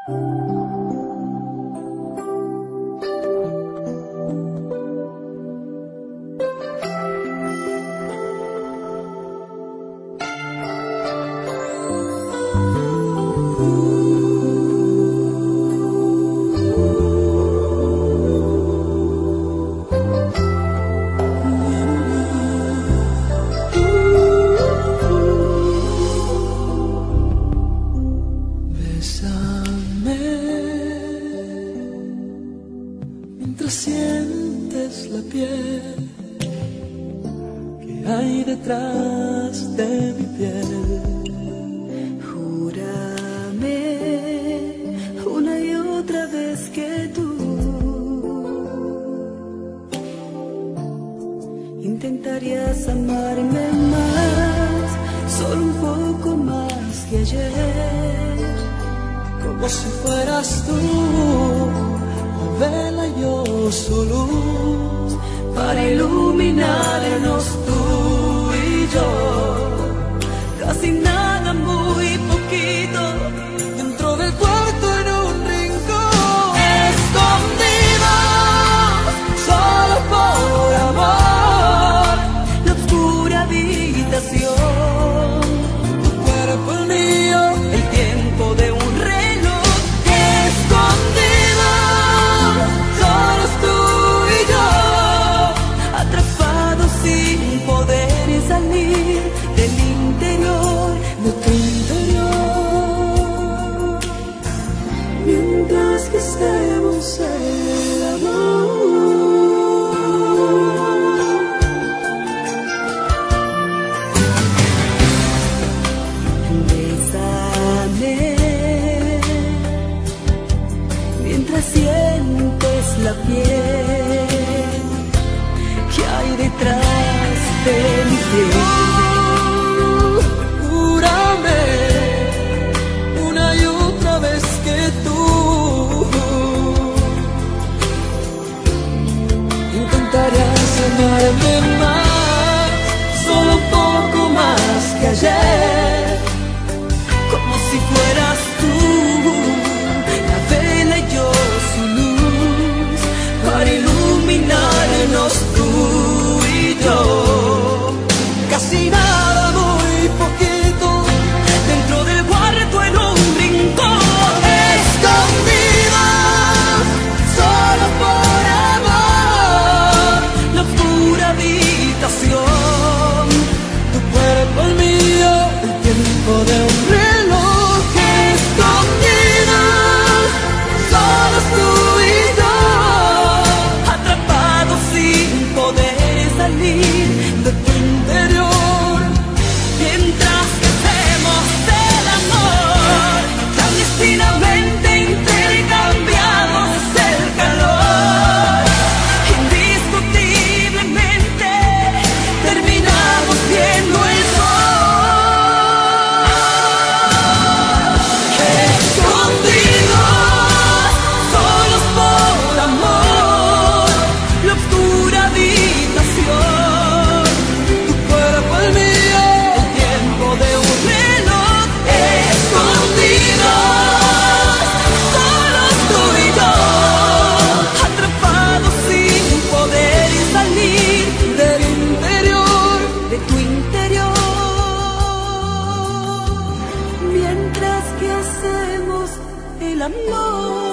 Mientras sientes la piel que hay detrás de mi piel, júrame una y otra vez que tú intentarías amarme más, solo un poco más que ayer, como si fueras tú la vela y yo su luz, para iluminarnos tú y yo. Casi nada, muy poquito, dentro del cuarto en un rincón, escondidos, solo por amor, la oscura habitación, tu cuerpo el mío, el tiempo de un reloj, escondidos, solos tú y yo, atrapados sin poder salir del interior de tu interior, mientras que hacemos el amor. Bésame mientras sientes la piel que hay detrás de mi piel. Júrame una y otra vez que tú intentarías amarme más, solo un poco más que ayer, Como si fueras tú la vela y yo su luz, para iluminarnos tú y yo. casi nada, muy poquito, Dentro del cuarto en un rincón, escondidas, solo por amor, la oscura habitación, tu cuerpo el mío, el tiempo de un reloj, escondidas, solos tú y yo, atrapados sin poder salir de tu interior, mientras que hacemos el amor, clandestinamente intercambiamos el calor, indiscutiblemente terminamos viendo el sol, escondidos, solos por amor, la oscura habitación, tu cuerpo el mío, el tiempo de un reloj, escondidos, solos tú y yo, atrapados sin poder salir del interior, de tu interior, mientras que hacemos el amor.